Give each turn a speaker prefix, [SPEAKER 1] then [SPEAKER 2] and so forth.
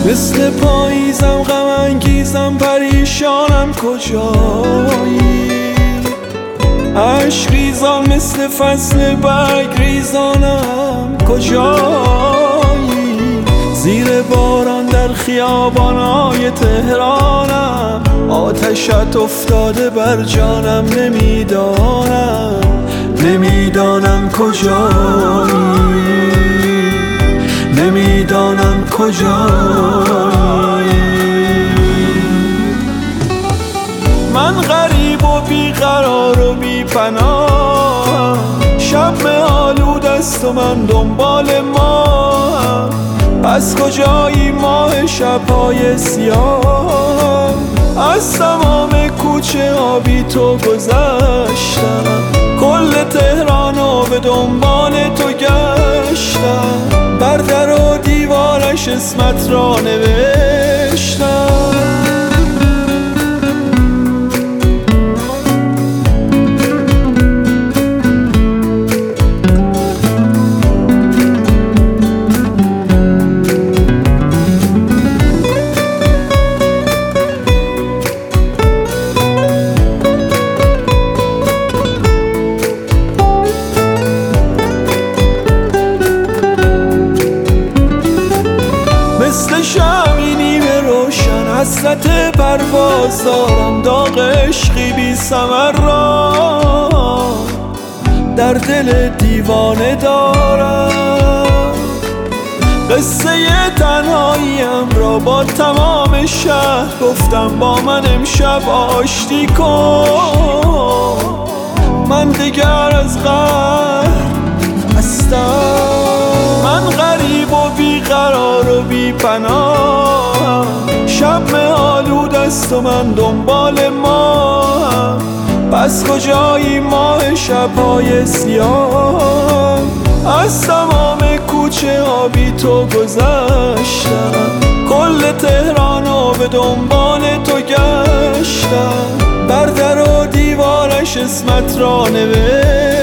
[SPEAKER 1] مثل پاییزم غم انگیزم پریشانم کجایی؟ عشق ریزان مثل فصل برگ ریزانم کجایی؟ زیر باران در خیابانای تهرانم، آتشت افتاده بر جانم، نمیدانم کجایی، نمیدانم کجایی. من غریب و بیقرار و بی پناه، شب آلود است و من دنبال ماه. پس کجایی ماه شبهای سیاه؟ از تمام کوچه آبی تو گذشتم، کل تهرانو به دنبال تو گشتم، بر در و دیوارش اسمت را نوشتم. مثل شمعی نیمه روشن حسرت پرواز دارم، داغ عشقی بی ثمر را در دل دیوانه دارم. قصه تنهاییم را با تمام شهر گفتم، با من امشب آشتی کن، من دیگر از قهر هستم. من غریب و بیقرار و بی پناه، شب آلود است و من دنبال ماه. پس کجایی ماه شبهای سیاه؟ از تمام کوچه آبی تو گذشتم، کل تهرانو به دنبال تو گشتم، بر در و دیوارش اسمت را نوشتم.